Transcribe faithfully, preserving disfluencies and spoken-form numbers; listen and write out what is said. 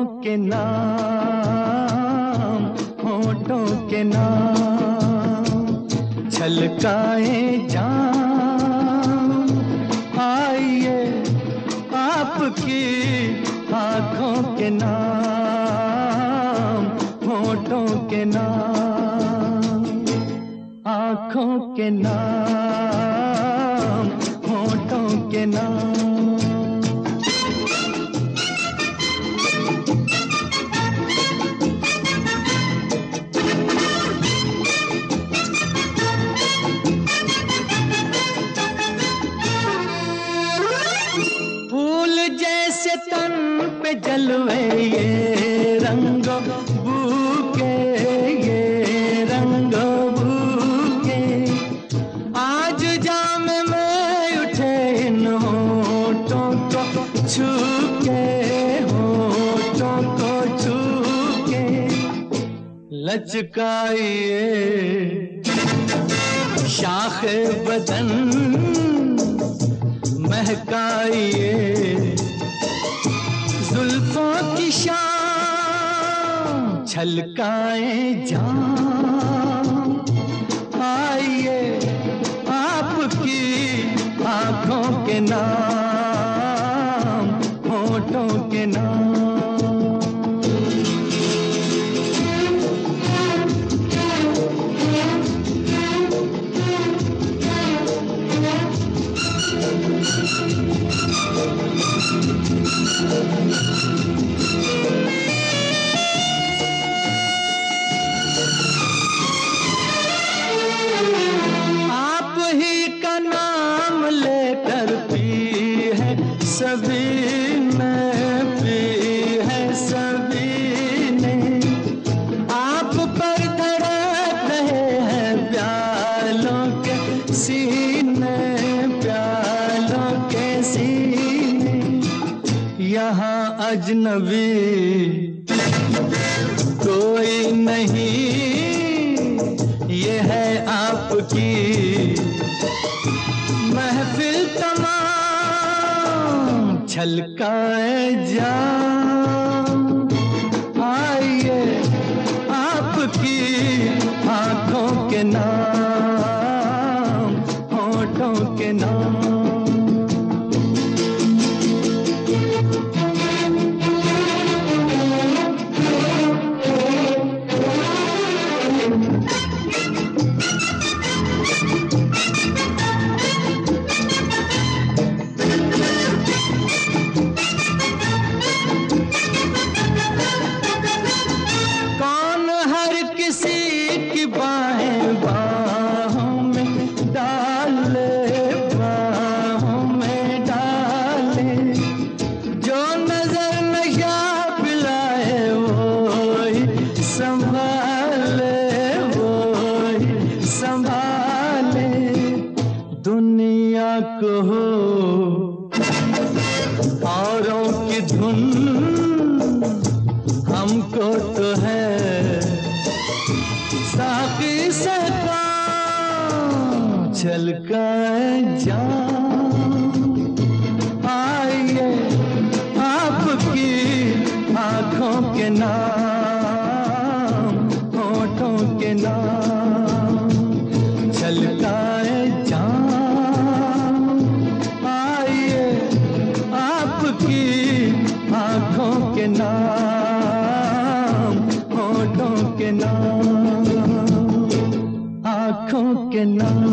के नाम, होठों के नाम छलकाए जाम। आइए आपकी आँखों के नाम, होठों के नाम, आँखों के नाम, होठों के नाम। फूल जैसे तन पे जलवे ये रंगों बूके, ये रंगों बूके। आज जाम में उठे इन होठों को छू के, होठों को छू के। लचकाइए शाखे बदन, महकाइए जुल्फों की शाम, छलकाए जाम। आइए आपकी आँखों के नाम, होठों के नाम। आप ही का नाम लेकर पी है सभी ने, पी है सभी ने। आप पर धड़क रहे हैं प्यालों के सीने, प्यालों के सीने। यहाँ अजनबी कोई नहीं, ये है आपकी महफिल तमाम, छलकाए जाम। आइए आपकी आँखों के नाम, होठों के नाम। किसी की बाहें बाहों में डाले, बाहों में डाले। जो नजर नशा पिलाए वो ही संभाले, वो ही संभाले। दुनिया को हो औरों की धुन, हमको तो है साकी से काम, छलकाए जाम। आइए आपकी आँखों के नाम, होठों के नाम, छलकाए जाम। आइए आपकी आँखों के नाम, होठों के नाम, आँखों के नाम।